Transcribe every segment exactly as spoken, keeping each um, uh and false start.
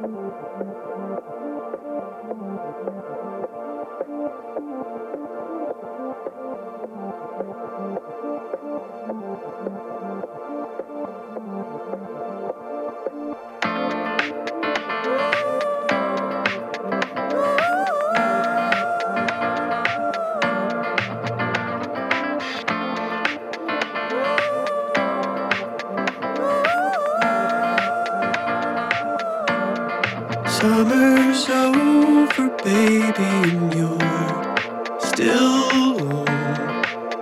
Summer's over, baby, and you're still alone.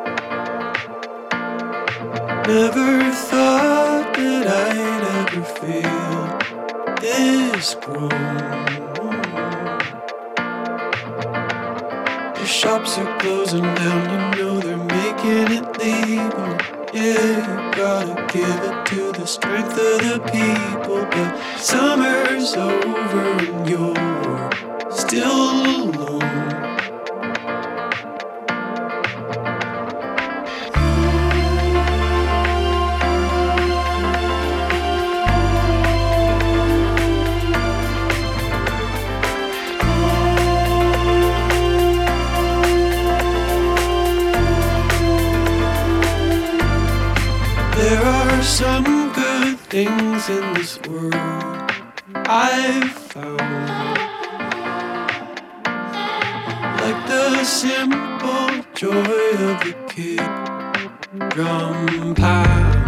Never thought that I'd ever feel this grown. The shops are closing down, you know they're making it legal. Yeah, you gotta give it to the strength of the people. But summer's over and you're still alone. There are some good things in this world I've found, like the simple joy of a kick drum pound.